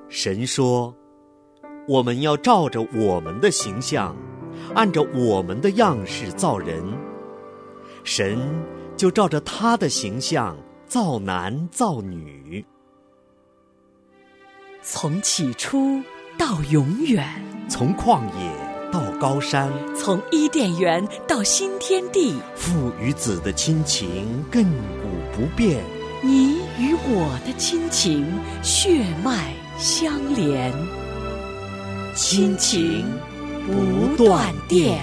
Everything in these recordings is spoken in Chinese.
神说，我们要照着我们的形象，按照我们的样式造人。神就照着他的形象造男造女。 从起初到永远， 从旷野到高山， 从伊甸园到新天地， 父与子的亲情亘古不变， 你与我的亲情血脉相连，亲情不断电。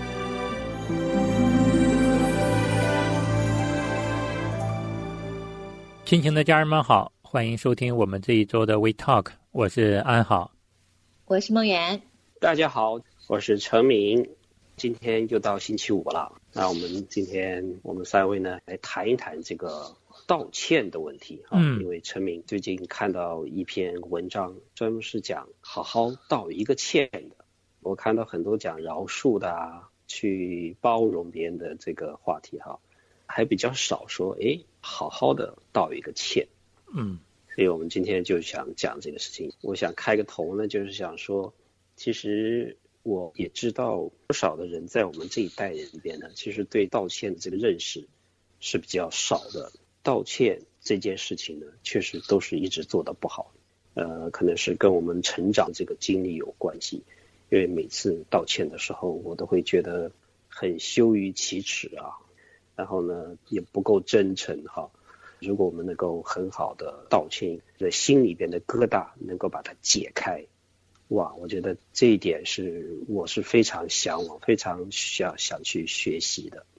亲情的家人们好，欢迎收听我们这一周的 We Talk， 我是安好， 我是梦圆。 大家好，我是陈明。今天又到星期五了，那我们三位呢来谈一谈这个道歉的问题啊。因为陈明最近看到一篇文章，专门是讲好好道一个歉的。我看到很多讲饶恕的啊，去包容别人的这个话题哈，还比较少说好好的道一个歉。所以我们今天就想讲这个事情。我想开个头呢，就是想说，其实我也知道不少的人在我们这一代人里边呢，其实对道歉的这个认识是比较少的。道歉这件事情呢，确实都是一直做得不好。可能是跟我们成长这个经历有关系。因为每次道歉的时候，我都会觉得很羞于启齿啊，然后呢也不够真诚哈。如果我们能够很好的道歉，在心里边的疙瘩能够把它解开，哇，我觉得这一点我是非常向往，非常想去学习的。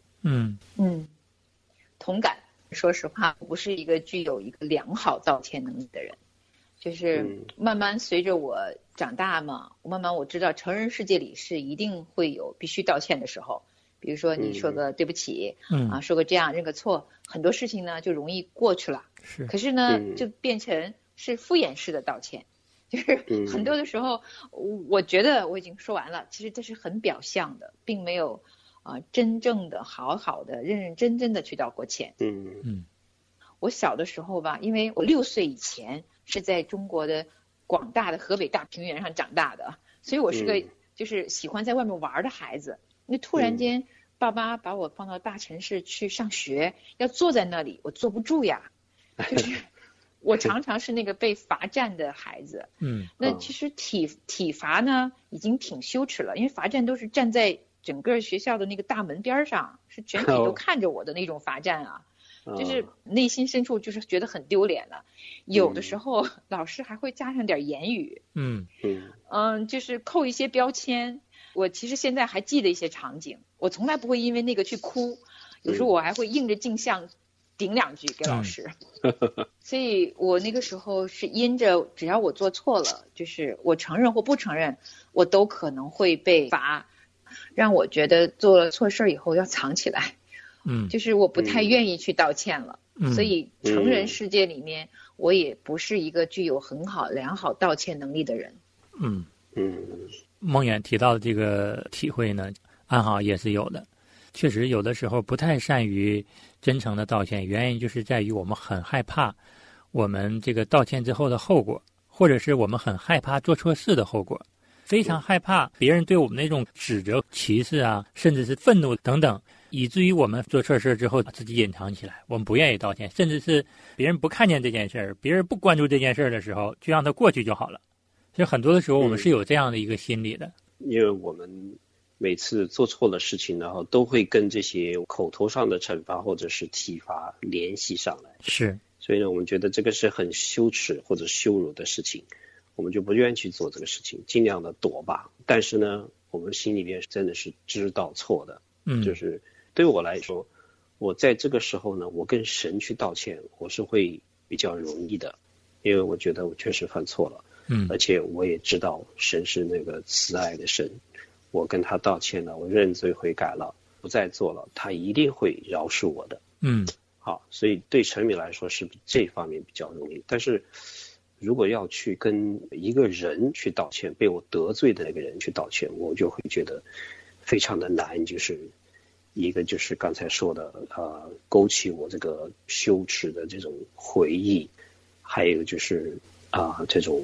同感。说实话，我不是一个具有一个良好道歉能力的人，就是慢慢随着我长大嘛，我知道成人世界里是一定会有必须道歉的时候。比如说你说个对不起，说个这样认个错，很多事情呢就容易过去了。可是呢，就变成是敷衍式的道歉，就是很多的时候，我觉得我已经说完了，其实这是很表象的，并没有真正的好好的认认真真的去道过歉。我小的时候吧，因为我6岁以前是在中国的广大的河北大平原上长大的，所以我是个就是喜欢在外面玩的孩子。那突然间爸妈把我放到大城市去上学，要坐在那里我坐不住呀，就是我常常是那个被罚站的孩子。那其实体罚呢已经挺羞耻了，因为罚站都是站在整个学校的那个大门边上，是全体都看着我的那种罚站啊，就是内心深处就是觉得很丢脸了。有的时候老师还会加上点言语，就是扣一些标签。我其实现在还记得一些场景，我从来不会因为那个去哭，有时候我还会映着镜像顶2句给老师。所以我那个时候是因着只要我做错了，就是我承认或不承认，我都可能会被罚，让我觉得做了错事以后要藏起来。就是我不太愿意去道歉了。所以成人世界里面，我也不是一个具有良好道歉能力的人。 梦远提到的这个体会呢，安好也是有的。确实有的时候不太善于真诚的道歉，原因就是在于我们很害怕我们这个道歉之后的后果，或者是我们很害怕做错事的后果，非常害怕别人对我们那种指责、歧视啊，甚至是愤怒等等，以至于我们做错事之后自己隐藏起来，我们不愿意道歉，甚至是别人不看见这件事，别人不关注这件事的时候，就让它过去就好了。所以很多的时候我们是有这样的一个心理的。 因为我们每次做错了事情，然后都会跟这些口头上的惩罚或者是体罚联系上来。所以呢，我们觉得这个是很羞耻或者羞辱的事情，我们就不愿意去做这个事情，尽量的躲吧。但是呢，我们心里面真的是知道错的。就是对我来说，我在这个时候呢，我跟神去道歉，我是会比较容易的，因为我觉得我确实犯错了。而且我也知道神是那个慈爱的神，我跟他道歉了，我认罪悔改了，不再做了，他一定会饶恕我的。好，所以对陈敏来说是这方面比较容易。但是如果要去跟一个人去道歉，被我得罪的那个人去道歉，我就会觉得非常的难。就是一个就是刚才说的勾起我这个羞耻的这种回忆，还有就是这种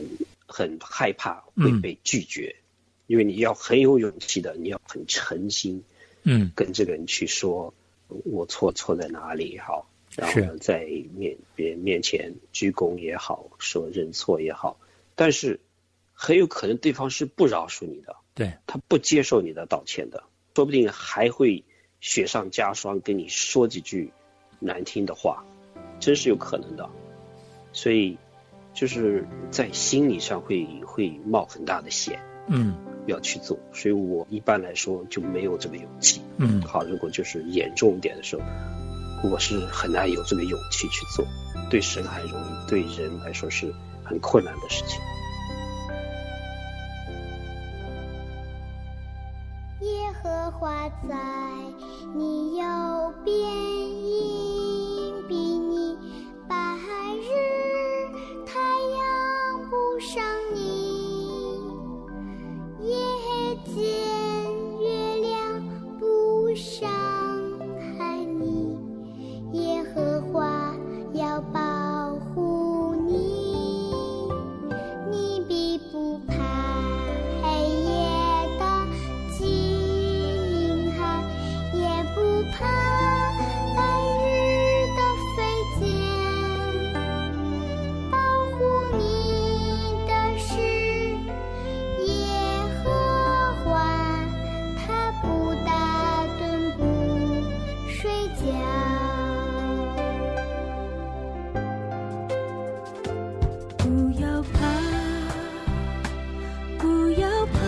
很害怕会被拒绝，因为你要很有勇气的，你要很诚心，跟这个人去说我错在哪里好，然后呢在别人面前鞠躬也好，说认错也好，但是很有可能对方是不饶恕你的， 对， 他不接受你的道歉的，说不定还会雪上加霜，跟你说几句难听的话，真是有可能的。所以就是在心理上会冒很大的险，要去做。所以我一般来说就没有这个勇气。好，如果就是严重一点的时候，我是很难有这个勇气去做，对神还容易，对人来说是很困难的事情。 耶和华在你右边，荫庇你，白日太阳不伤你，夜间月亮不伤害你，耶和华要保护你，你必不怕黑夜的惊骇，也不怕白日的飞箭，保护你的是耶和华，他不打盹不睡觉。 不要怕，不要怕，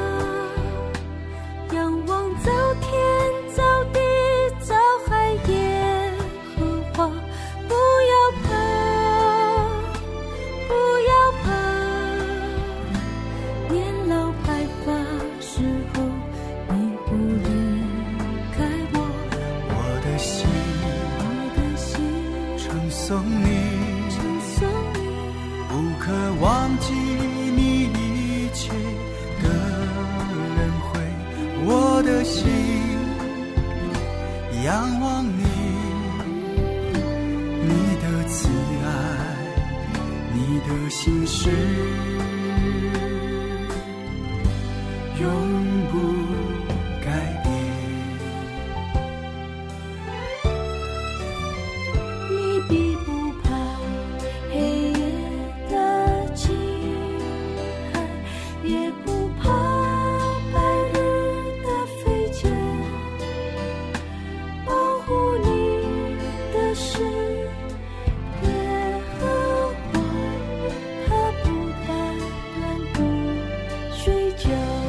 仰望造天造地造海耶和华。不要怕，不要怕，年老白发时候你不离开我。 我的心称颂你，不可忘记你一切的恩惠。我的心仰望你，你的慈爱，你的心事永不改变。 你必不怕黑夜的惊骇，也不怕白日的飞箭，保护你的是耶和华，他不打盹不睡觉。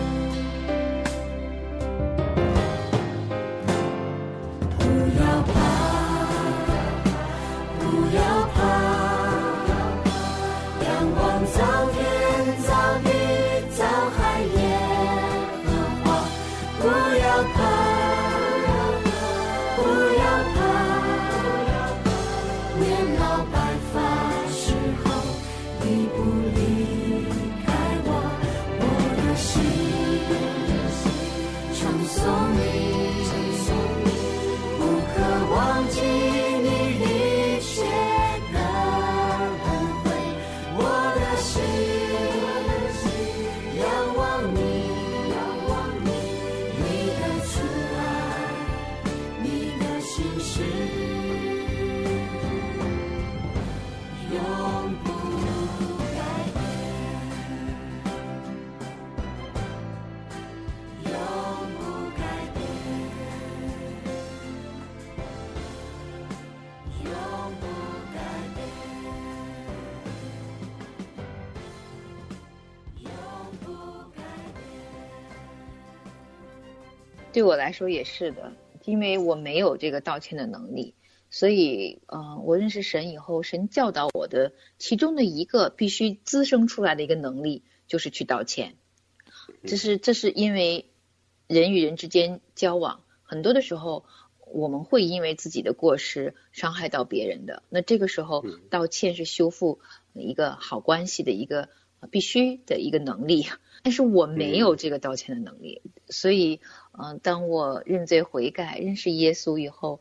不要怕，不要怕，仰望造天造地造海耶和华。不要怕，不要怕，年老白发时候你不离开我。我的心称颂你，不可忘记你一切的恩惠。我的心仰望你，你的慈爱，你的心事永不改变，永不改变，永不改变，永不改变。 对我来说也是的，因为我没有这个道歉的能力，所以我认识神以后，神教导我的其中的一个必须滋生出来的一个能力就是去道歉。这是因为人与人之间交往，很多的时候我们会因为自己的过失伤害到别人的，那这个时候道歉是修复一个好关系的一个必须的一个能力，但是我没有这个道歉的能力，所以当我认罪悔改认识耶稣以后，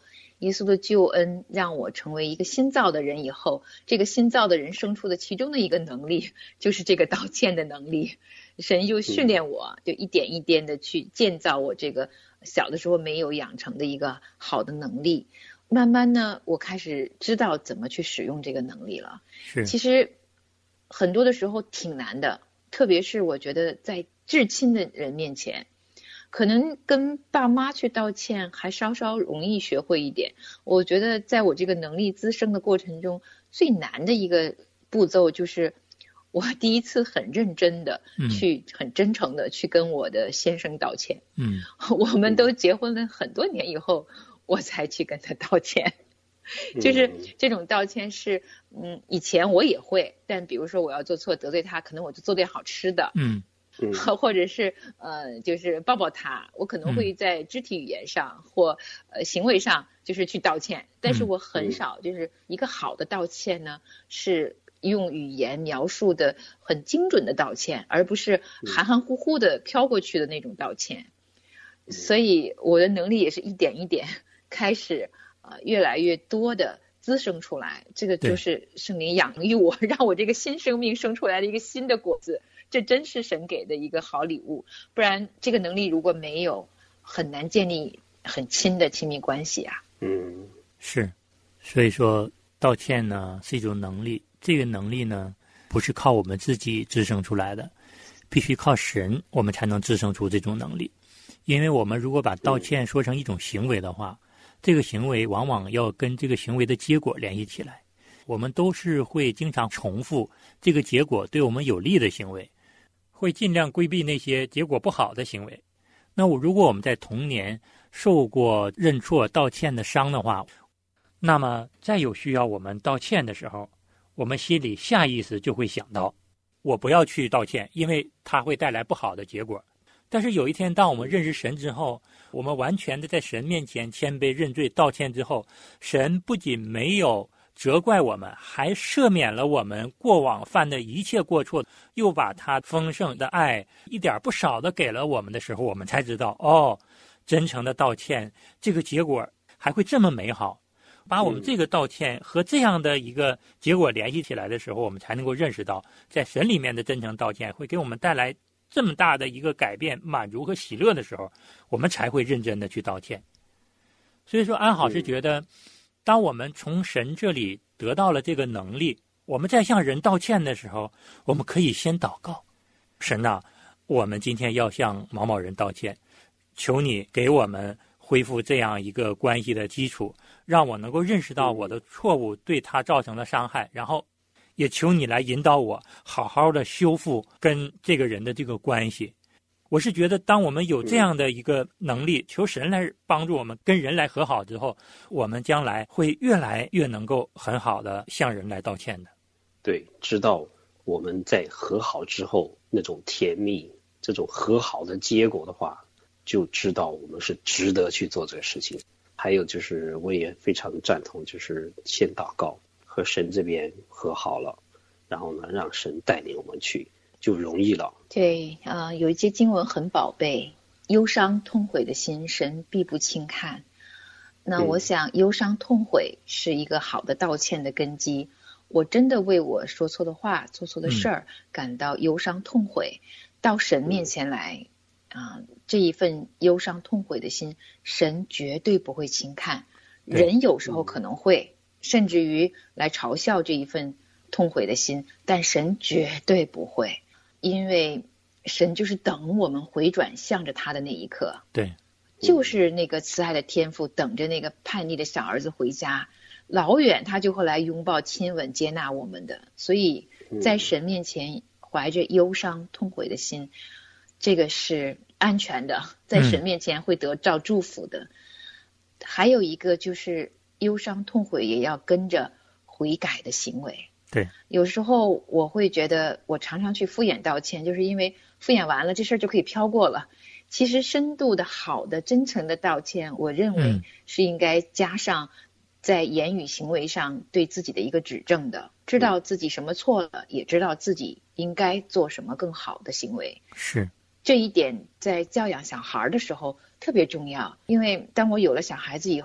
耶稣的救恩让我成为一个新造的人以后，这个新造的人生出的其中的一个能力，就是这个道歉的能力。神就训练我，就一点一点的去建造我这个小的时候没有养成的一个好的能力。慢慢呢，我开始知道怎么去使用这个能力了。其实很多的时候挺难的，特别是我觉得在至亲的人面前，可能跟爸妈去道歉还稍稍容易学会一点。我觉得在我这个能力滋生的过程中，最难的一个步骤就是我第一次很认真的去很真诚的去跟我的先生道歉。我们都结婚了很多年以后，我才去跟他道歉。就是这种道歉是以前我也会，但比如说我要做错得罪他，可能我就做点好吃的，或者是就是抱抱他，我可能会在肢体语言上或行为上就是去道歉。但是我很少就是一个好的道歉呢，是用语言描述的很精准的道歉，而不是含含糊糊的飘过去的那种道歉。所以我的能力也是一点一点开始越来越多的滋生出来。这个就是圣灵养育我，让我这个新生命生出来的一个新的果子，这真是神给的一个好礼物。不然这个能力如果没有，很难建立很亲的亲密关系啊。 是，所以说道歉呢是一种能力，这个能力呢不是靠我们自己滋生出来的，必须靠神我们才能滋生出这种能力。因为我们如果把道歉说成一种行为的话，这个行为往往要跟这个行为的结果联系起来。我们都是会经常重复这个结果对我们有利的行为，会尽量规避那些结果不好的行为。那如果我们在童年受过认错道歉的伤的话，那么在有需要我们道歉的时候，我们心里下意识就会想到我不要去道歉，因为它会带来不好的结果。但是有一天当我们认识神之后，我们完全的在神面前谦卑认罪道歉之后，神不仅没有责怪我们，还赦免了我们过往犯的一切过错，又把他丰盛的爱一点不少的给了我们的时候，我们才知道真诚的道歉这个结果还会这么美好。把我们这个道歉和这样的一个结果联系起来的时候，我们才能够认识到在神里面的真诚道歉会给我们带来这么大的一个改变、满足和喜乐的时候，我们才会认真的去道歉。所以说安好是觉得，当我们从神这里得到了这个能力，我们在向人道歉的时候，我们可以先祷告，神啊，我们今天要向某某人道歉，求你给我们恢复这样一个关系的基础，让我能够认识到我的错误对他造成了伤害，然后也求你来引导我好好的修复跟这个人的这个关系。我是觉得当我们有这样的一个能力，求神来帮助我们跟人来和好之后，我们将来会越来越能够很好的向人来道歉的。 对，知道我们在和好之后那种甜蜜，这种和好的结果的话，就知道我们是值得去做这个事情。还有就是我也非常赞同，就是先祷告和神这边和好了，然后呢让神带领我们去，就容易了。 对有一节经文很宝贝，忧伤痛悔的心神必不轻看。那我想忧伤痛悔是一个好的道歉的根基。我真的为我说错的话做错的事儿感到忧伤痛悔，到神面前来这一份忧伤痛悔的心，神绝对不会轻看。人有时候可能会甚至于来嘲笑这一份痛悔的心，但神绝对不会，因为神就是等我们回转向着他的那一刻。 对， 就是那个慈爱的天父等着那个叛逆的小儿子回家，老远他就会来拥抱亲吻接纳我们的。所以在神面前怀着忧伤痛悔的心，这个是安全的，在神面前会得到祝福的。还有一个就是忧伤痛悔也要跟着悔改的行为。 对， 有时候我会觉得我常常去敷衍道歉，就是因为敷衍完了这事儿就可以飘过了。其实深度的好的真诚的道歉，我认为是应该加上在言语行为上对自己的一个指正的，知道自己什么错了，也知道自己应该做什么更好的行为。 是， 这一点在教养小孩的时候特别重要。因为当我有了小孩子以后，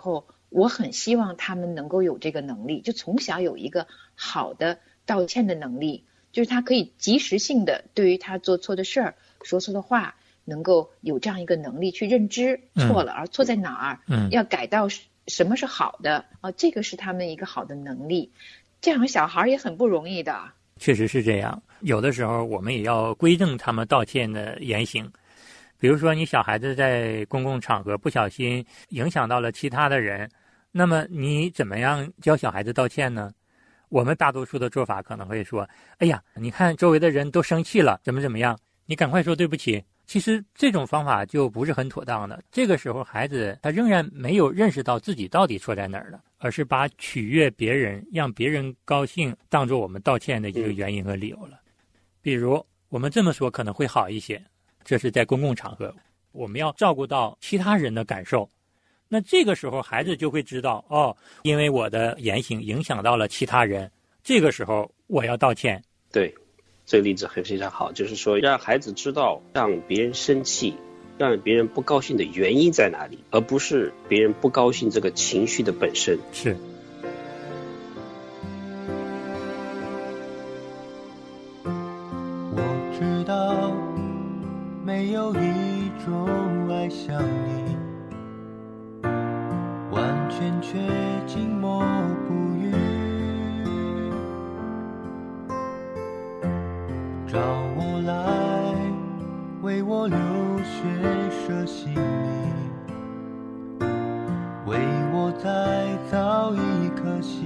我很希望他们能够有这个能力，就从小有一个好的道歉的能力，就是他可以及时性的对于他做错的事儿、说错的话，能够有这样一个能力去认知错了，而错在哪儿，要改到什么是好的啊，这个是他们一个好的能力。这样小孩也很不容易的。 确实是这样，有的时候我们也要规正他们道歉的言行。比如说你小孩子在公共场合不小心影响到了其他的人，那么你怎么样教小孩子道歉呢？我们大多数的做法可能会说，哎呀，你看周围的人都生气了，怎么样，你赶快说对不起。其实这种方法就不是很妥当的。这个时候孩子他仍然没有认识到自己到底错在哪儿了，而是把取悦别人让别人高兴当作我们道歉的一个原因和理由了。比如我们这么说可能会好一些，这是在公共场合，我们要照顾到其他人的感受。那这个时候孩子就会知道，哦，因为我的言行影响到了其他人，这个时候我要道歉。 对，这个例子非常好，就是说让孩子知道让别人生气、让别人不高兴的原因在哪里，而不是别人不高兴这个情绪的本身。 是。 我知道没有一种爱像你，完全却静默不语，找我来为我流血舍心力，为我再造一颗心。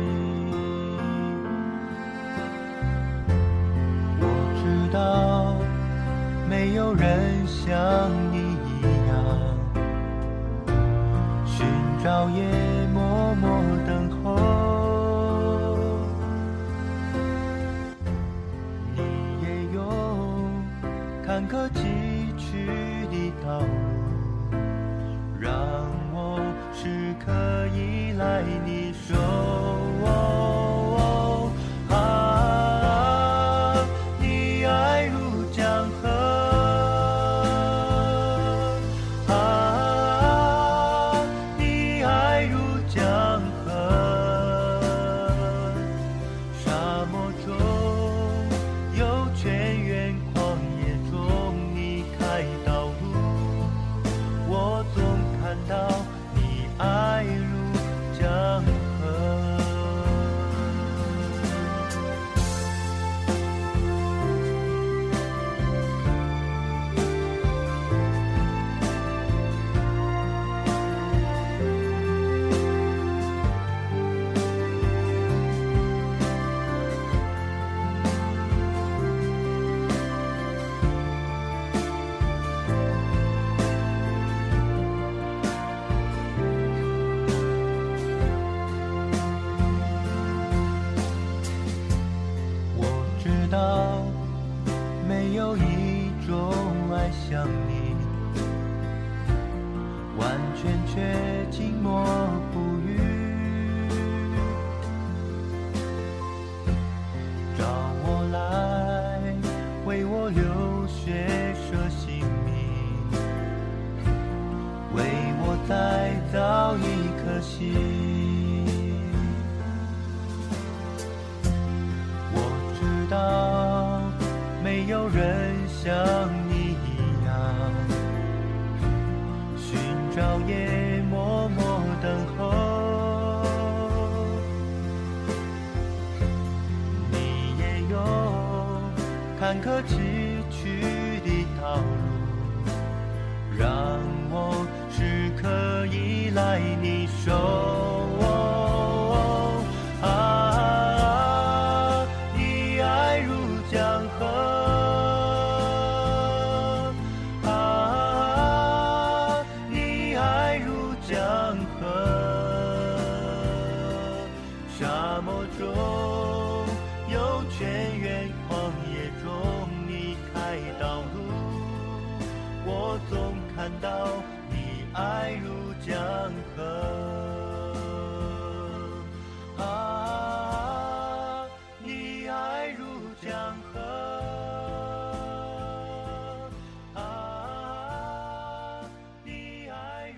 我知道没有人像你一样，寻找也默默等候，你也有坎坷崎岖的道路，让我时刻依赖你手。你爱如江河，你爱如江河，沙漠中有泉源，旷野中你开道路，我总看到你爱如江河。我知道没有一种爱像你，完全却静默不语，找我来为我流血舍性命，为我再造一颗心。我知道没有人像你一样，寻找也默默等候，你也有坎坷崎岖的道路，让我时刻依赖你手。你爱如江河，你爱如江河，沙漠中有泉源，旷野中你开道路，我总看到你爱如江河。你爱如江河，你爱如江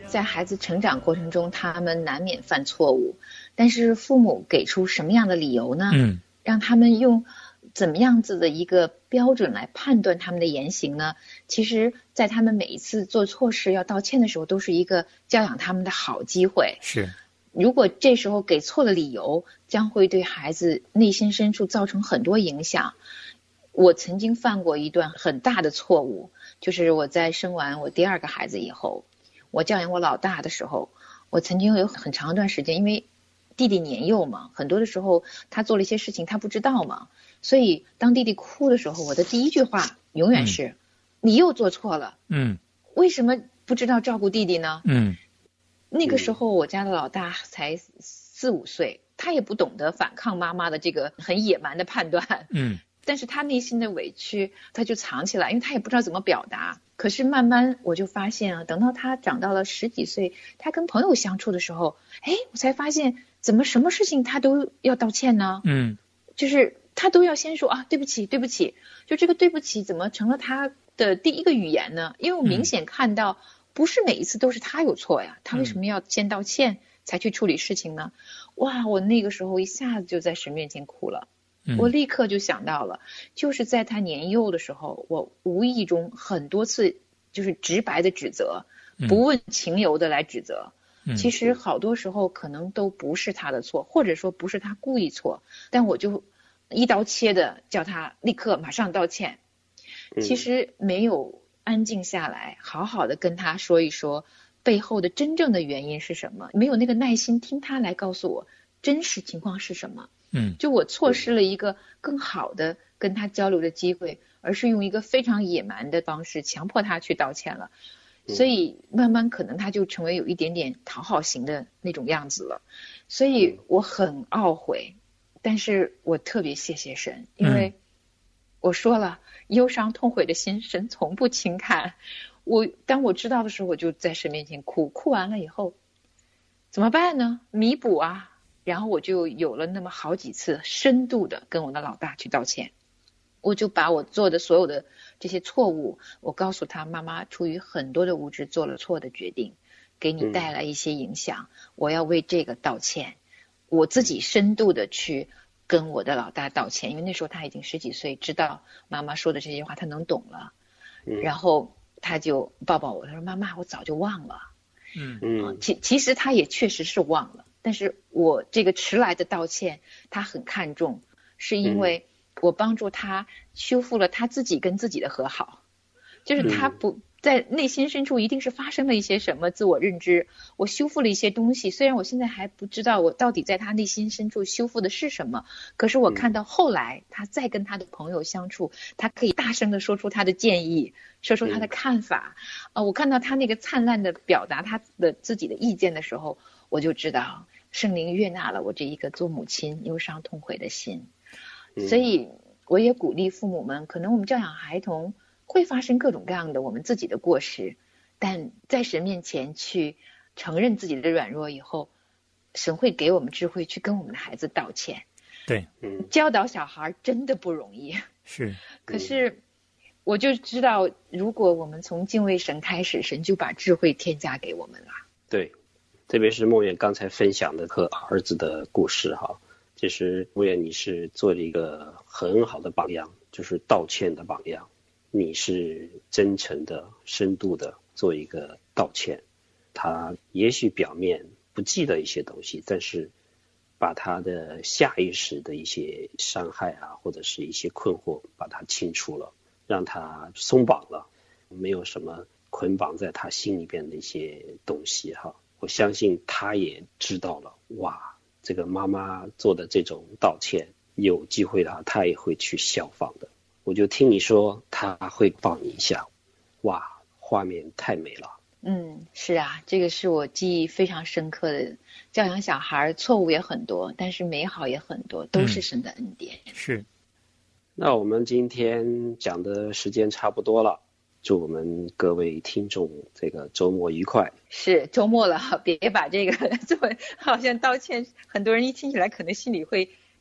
在孩子成长过程中，他们难免犯错误，但是父母给出什么样的理由呢？让他们用怎么样子的一个标准来判断他们的言行呢？其实在他们每一次做错事要道歉的时候，都是一个教养他们的好机会。 是， 如果这时候给错了理由，将会对孩子内心深处造成很多影响。我曾经犯过一段很大的错误，就是我在生完我第2个孩子以后，我教养我老大的时候，我曾经有很长一段时间，因为弟弟年幼嘛，很多的时候他做了一些事情他不知道嘛，所以当弟弟哭的时候，我的第一句话永远是你又做错了，为什么不知道照顾弟弟呢？那个时候我家的老大才4、5岁，他也不懂得反抗妈妈的这个很野蛮的判断，但是他内心的委屈他就藏起来，因为他也不知道怎么表达。可是慢慢我就发现啊，等到他长到了10几岁，他跟朋友相处的时候，我才发现怎么什么事情他都要道歉呢？就是他都要先说啊对不起对不起，就这个对不起怎么成了他的第一个语言呢？因为我明显看到不是每一次都是他有错呀，他为什么要先道歉才去处理事情呢？哇，我那个时候一下子就在神面前哭了。我立刻就想到了，就是在他年幼的时候，我无意中很多次就是直白的指责，不问情由的来指责。其实好多时候可能都不是他的错，或者说不是他故意错，但我就一刀切的叫他立刻马上道歉。其实没有安静下来，好好的跟他说一说背后的真正的原因是什么，没有那个耐心听他来告诉我真实情况是什么。就我错失了一个更好的跟他交流的机会，而是用一个非常野蛮的方式强迫他去道歉了。所以慢慢可能他就成为有一点点讨好型的那种样子了。所以我很懊悔，但是我特别谢谢神，因为我说了，忧伤痛悔的心神从不轻看。当我知道的时候，我就在神面前哭完了以后怎么办呢？弥补啊。然后我就有了那么好几次深度的跟我的老大去道歉，我就把我做的所有的这些错误，我告诉他，妈妈出于很多的无知做了错的决定，给你带来一些影响，我要为这个道歉。我自己深度的去跟我的老大道歉，因为那时候他已经10几岁，知道妈妈说的这些话他能懂了。然后他就抱抱我，他说妈妈我早就忘了。其实他也确实是忘了，但是我这个迟来的道歉他很看重，是因为我帮助他修复了他自己跟自己的和好，就是他不在内心深处一定是发生了一些什么自我认知，我修复了一些东西，虽然我现在还不知道我到底在他内心深处修复的是什么，可是我看到后来他再跟他的朋友相处，他可以大声的说出他的建议，说出他的看法，我看到他那个灿烂的表达他的自己的意见的时候，我就知道圣灵悦纳了我这一个做母亲忧伤痛悔的心。所以我也鼓励父母们，可能我们教养孩童会发生各种各样的我们自己的过失，但在神面前去承认自己的软弱以后，神会给我们智慧去跟我们的孩子道歉。 对， 教导小孩真的不容易。 是， 可是我就知道，如果我们从敬畏神开始，神就把智慧添加给我们了。 对，特别是梦远刚才分享的和儿子的故事哈，其实梦远你是做了一个很好的榜样，就是道歉的榜样。你是真诚的深度的做一个道歉，他也许表面不记得一些东西，但是把他的下意识的一些伤害啊，或者是一些困惑把它清除了，让他松绑了，没有什么捆绑在他心里边的一些东西哈。我相信他也知道了，哇，这个妈妈做的这种道歉有机会的话他也会去效仿的。我就听你说他会抱你一下，哇，画面太美了。 是啊，这个是我记忆非常深刻的。教养小孩错误也很多，但是美好也很多，都是神的恩典。 是。 那我们今天讲的时间差不多了，祝我们各位听众这个周末愉快。 是周末了，别把这个作为好像道歉，很多人一听起来可能心里会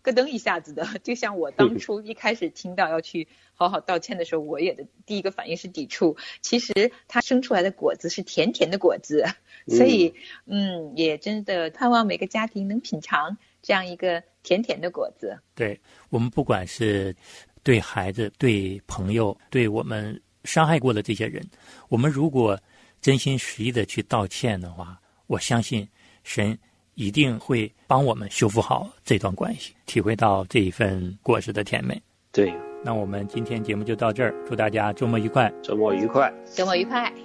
咯噔一下子的，就像我当初一开始听到要去好好道歉的时候，我也的第一个反应是抵触。其实它生出来的果子是甜甜的果子，所以也真的盼望每个家庭能品尝这样一个甜甜的果子。 对，我们不管是对孩子、对朋友、对我们伤害过的这些人，我们如果真心实意的去道歉的话，我相信神一定会帮我们修复好这段关系，体会到这一份果实的甜美。 对， 那我们今天节目就到这儿，祝大家周末愉快。 周末愉快， 周末愉快。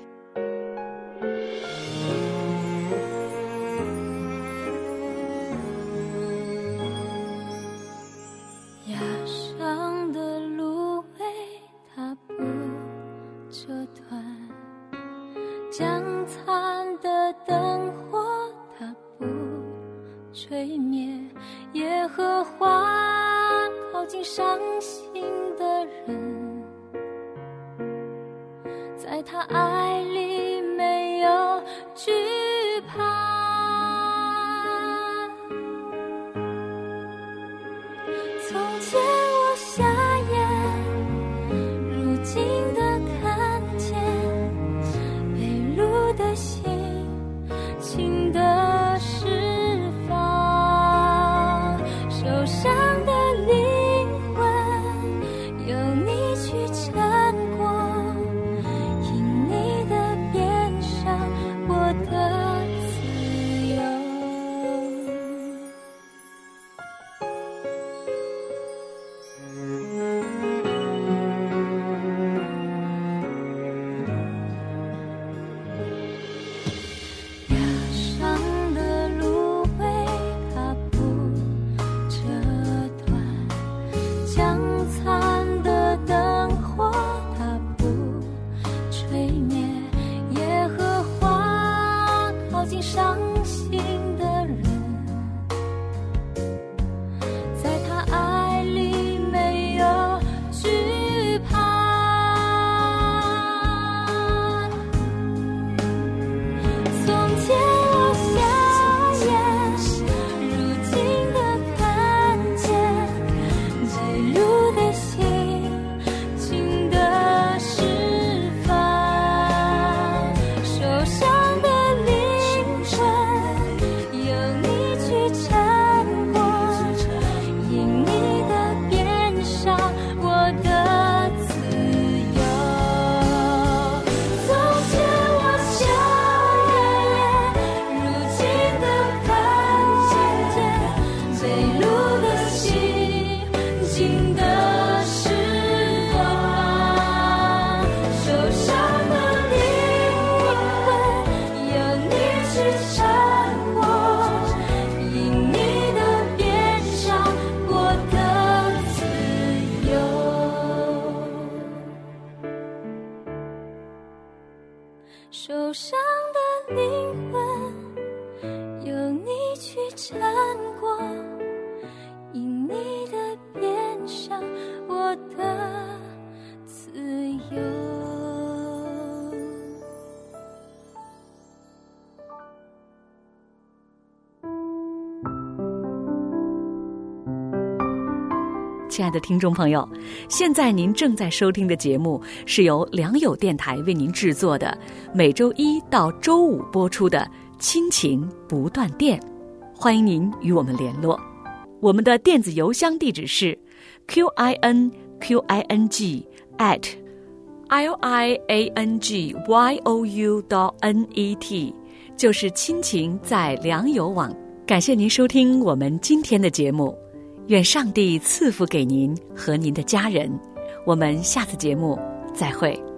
崖上的芦苇它不折断，将残的灯火它不吹灭，耶和华靠近伤心的人，在他爱里没有惧怕。从前我瞎眼，如今的看见，被掳的心情的释放，受伤的灵魂有你去撑过，因你的鞭伤我的自由。崖上的芦苇它不折断，将残的灯火它不吹灭，耶和华靠近伤心的人，在他爱里没有惧怕。从前我瞎眼，如今的看见，被掳的心情的释放，受伤的灵魂有你去撑过，因你的鞭伤我的自由。从前我瞎眼，如今的看见，被掳的心情的释放，受伤的灵魂有你去撑过，因你的鞭伤我的自由。受伤的灵魂有你去撑过，因你的鞭伤我的自由。 亲爱的听众朋友，现在您正在收听的节目是由良友电台为您制作的，每周一到周五播出的亲情不断电，欢迎您与我们联络。我们的电子邮箱地址是 QINQING@liangyou.net， 就是亲情在良友网。感谢您收听我们今天的节目，愿上帝赐福给您和您的家人。我们下次节目再会。